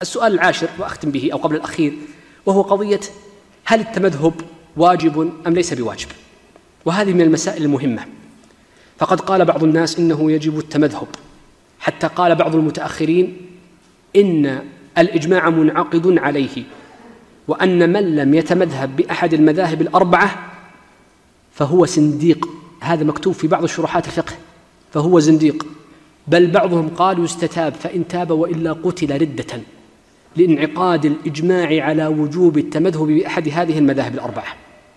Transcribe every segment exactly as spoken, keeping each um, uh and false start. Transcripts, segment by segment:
السؤال العاشر وأختم به أو قبل الأخير، وهو قضية هل التمذهب واجب أم ليس بواجب؟ وهذه من المسائل المهمة. فقد قال بعض الناس إنه يجب التمذهب، حتى قال بعض المتأخرين إن الإجماع منعقد عليه، وأن من لم يتمذهب بأحد المذاهب الأربعة فهو زنديق. هذا مكتوب في بعض الشروحات الفقه، فهو زنديق. بل بعضهم قال يستتاب فإن تاب وإلا قتل ردة، لانعقاد الإجماع على وجوب التمذهب بأحد هذه المذاهب الأربعة.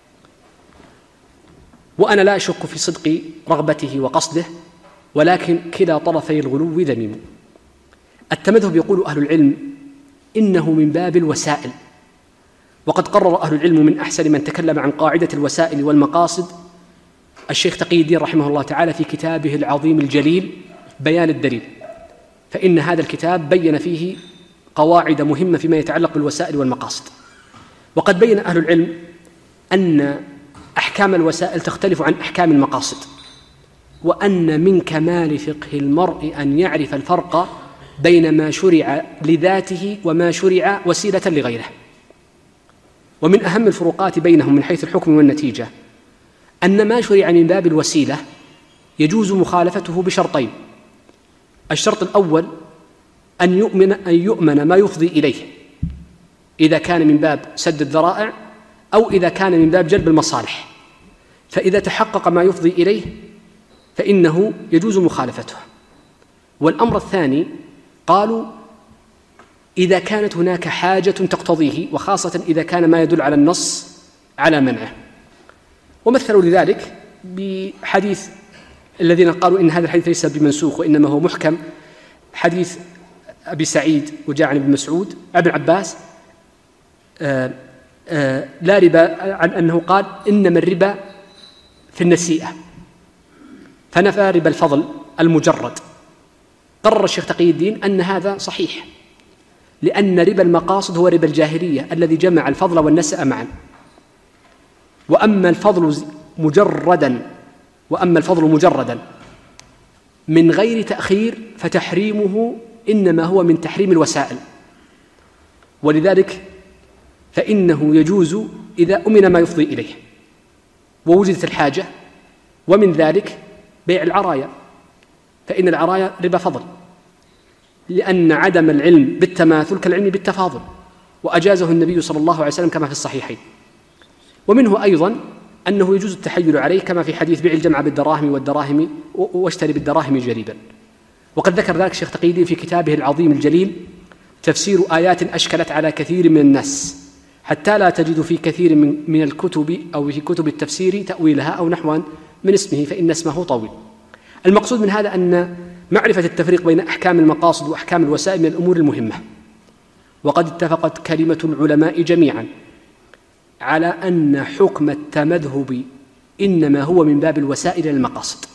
وأنا لا أشك في صدق رغبته وقصده، ولكن كلا طرفي الغلو ذميم. التمذهب يقول أهل العلم إنه من باب الوسائل، وقد قرر أهل العلم من أحسن من تكلم عن قاعدة الوسائل والمقاصد الشيخ تقي الدين رحمه الله تعالى في كتابه العظيم الجليل بيان الدليل، فإن هذا الكتاب بين فيه قواعد مهمة فيما يتعلق بالوسائل والمقاصد. وقد بين أهل العلم أن أحكام الوسائل تختلف عن أحكام المقاصد، وأن من كمال فقه المرء أن يعرف الفرق بين ما شرع لذاته وما شرع وسيلة لغيره. ومن أهم الفروقات بينهم من حيث الحكم والنتيجة أن ما شرع من باب الوسيلة يجوز مخالفته بشرطين: الشرط الأول أن يؤمن, أن يؤمن ما يفضي إليه، إذا كان من باب سد الذرائع أو إذا كان من باب جلب المصالح، فإذا تحقق ما يفضي إليه فإنه يجوز مخالفته. والأمر الثاني قالوا إذا كانت هناك حاجة تقتضيه، وخاصة إذا كان ما يدل على النص على منعه. ومثلوا لذلك بحديث الذين قالوا إن هذا الحديث ليس بمنسوخ وإنما هو محكم، حديث أبي سعيد وجاء عن ابن مسعود ابن عباس آآ آآ لا ربا، عن أنه قال إنما الربا في النسيئة، فنفى ربا الفضل المجرد. قرر الشيخ تقي الدين أن هذا صحيح، لأن ربا المقاصد هو ربا الجاهلية الذي جمع الفضل والنسأ معا. وأما الفضل مجردا وأما الفضل مجردا من غير تأخير فتحريمه إنما هو من تحريم الوسائل، ولذلك فإنه يجوز إذا أمن ما يفضي إليه ووجدت الحاجة. ومن ذلك بيع العرايا، فإن العرايا ربا فضل، لأن عدم العلم بالتماثل كالعلم بالتفاضل، وأجازه النبي صلى الله عليه وسلم كما في الصحيحين. ومنه أيضا أنه يجوز التحيل عليه كما في حديث بيع الجمع بالدراهم والدراهم واشتري بالدراهم جريبا. وقد ذكر ذلك الشيخ تقي الدين في كتابه العظيم الجليل تفسير آيات أشكلت على كثير من الناس، حتى لا تجد في كثير من, من الكتب أو في كتب التفسير تأويلها أو نحوا من اسمه، فإن اسمه طويل. المقصود من هذا أن معرفة التفريق بين أحكام المقاصد وأحكام الوسائل من الأمور المهمة. وقد اتفقت كلمة العلماء جميعا على أن حكم التمذهب إنما هو من باب الوسائل للمقاصد،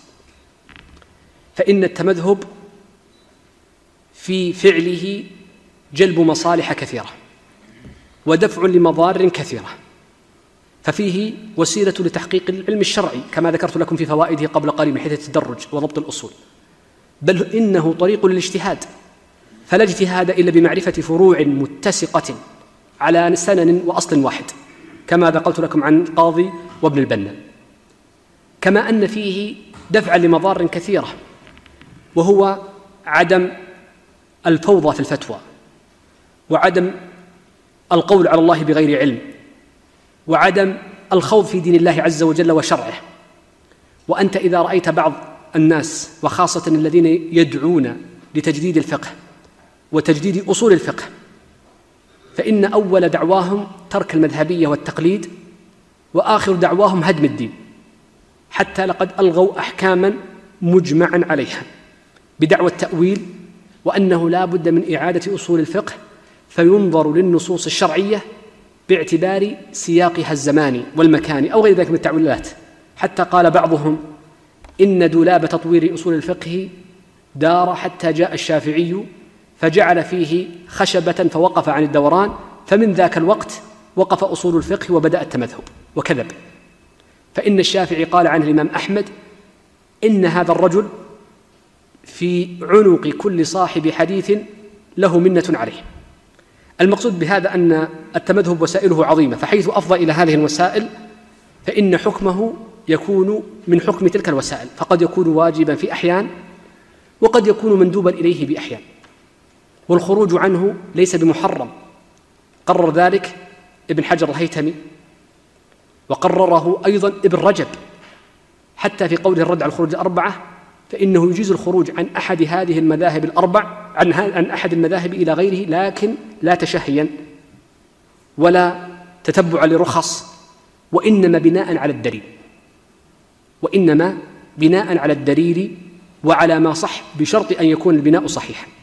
فإن التمذهب في فعله جلب مصالح كثيرة ودفع لمضار كثيرة، ففيه وسيلة لتحقيق العلم الشرعي كما ذكرت لكم في فوائده قبل قليل من حيث التدرج وضبط الأصول، بل إنه طريق للاجتهاد، فلا اجتهاد إلا بمعرفة فروع متسقة على سنن وأصل واحد، كما ذكرت لكم عن قاضي وابن البنا. كما أن فيه دفعا لمضار كثيرة، وهو عدم الفوضى في الفتوى، وعدم القول على الله بغير علم، وعدم الخوض في دين الله عز وجل وشرعه. وأنت إذا رأيت بعض الناس وخاصة الذين يدعون لتجديد الفقه وتجديد أصول الفقه، فإن أول دعواهم ترك المذهبية والتقليد، وآخر دعواهم هدم الدين، حتى لقد ألغوا أحكاما مجمعا عليها بدعوى التأويل، وأنه لا بد من إعادة أصول الفقه فينظر للنصوص الشرعية باعتبار سياقها الزماني والمكاني أو غير ذلك من التعويلات. حتى قال بعضهم إن دولاب تطوير أصول الفقه دار حتى جاء الشافعي فجعل فيه خشبة فوقف عن الدوران، فمن ذاك الوقت وقف أصول الفقه وبدأ التمذهب. وكذب، فإن الشافعي قال عنه الإمام أحمد إن هذا الرجل في عنق كل صاحب حديث له منة عليه، المقصود بهذا أن التمذهب وسائله عظيمة، فحيث أفضى إلى هذه الوسائل فإن حكمه يكون من حكم تلك الوسائل، فقد يكون واجبا في أحيان وقد يكون مندوبا إليه بأحيان، والخروج عنه ليس بمحرم. قرر ذلك ابن حجر الهيثمي، وقرره أيضا ابن رجب حتى في قوله الرد على الخروج الأربعة، فإنه يجيز الخروج عن أحد هذه المذاهب الأربع عن, عن أحد المذاهب إلى غيره، لكن لا تشهيا ولا تتبع لرخص، وإنما بناء على الدليل وإنما بناء على الدليل وعلى ما صح، بشرط أن يكون البناء صحيحا.